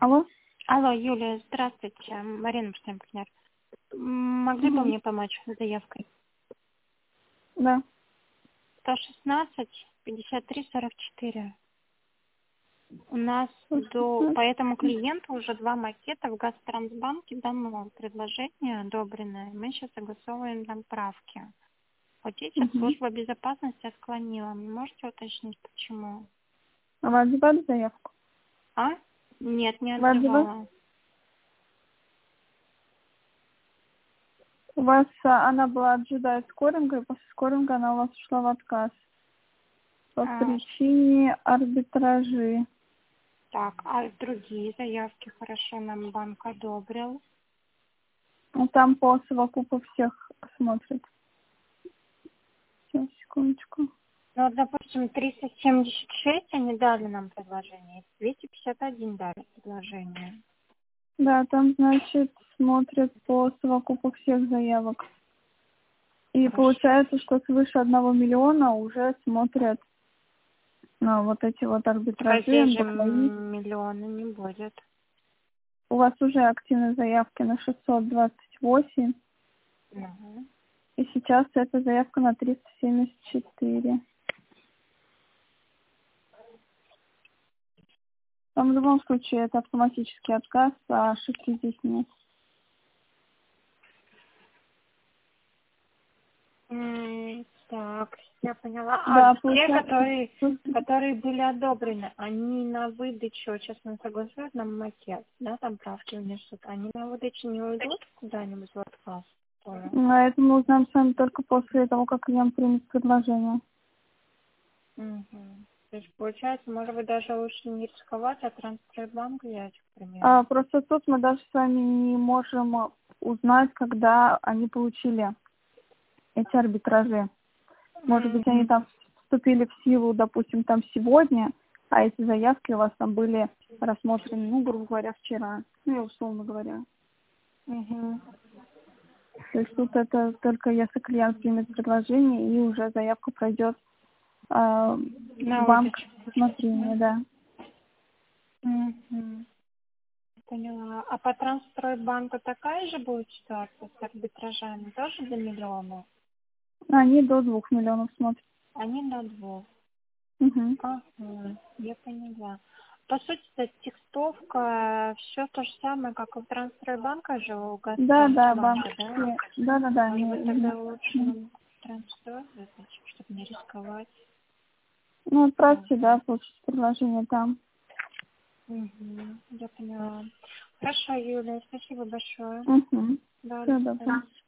Алло? Алло, Юлия, здравствуйте. Марина Штемпфнер. Могли бы мне помочь с заявкой? Да. 116 53 44. У нас по этому клиенту уже 2 макета в Газтрансбанке данного предложения одобрены. Мы сейчас согласовываем там правки. Вот сейчас служба безопасности отклонила. Можете уточнить, почему? А вы отзывали заявку? А? Нет, не Вы отзывали? отзывала. У вас она была отжидает скоринга, и после скоринга она у вас ушла в отказ. По причине арбитражи. Так, а другие заявки хорошо нам банк одобрил. Ну, там по совокупу всех смотрит. Сейчас, секундочку. Ну, вот, допустим, 376 они дали нам предложение, 251 дали предложение. Да, там, значит, смотрят по совокупу всех заявок. И Хорошо. получается, что свыше 1 миллиона уже смотрят вот эти вот арбитражи. Здесь же миллиона не будет. У вас уже активные заявки на 628. Угу. И сейчас эта заявка на 374. Там в любом случае это автоматический отказ, а ошибки здесь нет. Так, я поняла. Да, А те, получается, которые были одобрены, они на выдачу, честно согласуют нам макет, да, там правки внесут, они на выдачу не уйдут куда-нибудь в отказ тоже? а это мы узнаем с вами только после того, как клиент примет предложение. Угу. То есть, получается, может быть, даже лучше не рисковать, а Транстрейдбанк взять, к примеру. Просто тут мы даже с вами не можем узнать, когда они получили эти арбитражи. Может быть, они там вступили в силу, допустим, там сегодня, а эти заявки у вас там были рассмотрены, грубо говоря, вчера. Ну, и условно говоря. Угу. То есть тут это только если клиент примет предложение, и уже заявка пройдет в банк рассмотрения, да. Угу. Поняла. А по Транстройбанку такая же будет ситуация с арбитражами? Тоже до миллиона? Они до 2 миллионов смотрят. Они до 2. Угу. Ага, я поняла. По сути, это текстовка, все то же самое, как у Транстройбанка же, у Да, Газтрансбанка, банк. да? Да. Может быть, тогда лучше нам Транстрой, чтобы не рисковать. Ну, отправьте, да, получите предложение там. Угу, я поняла. Хорошо, Юля, спасибо большое. Угу. Да, Все, до добро. свидания.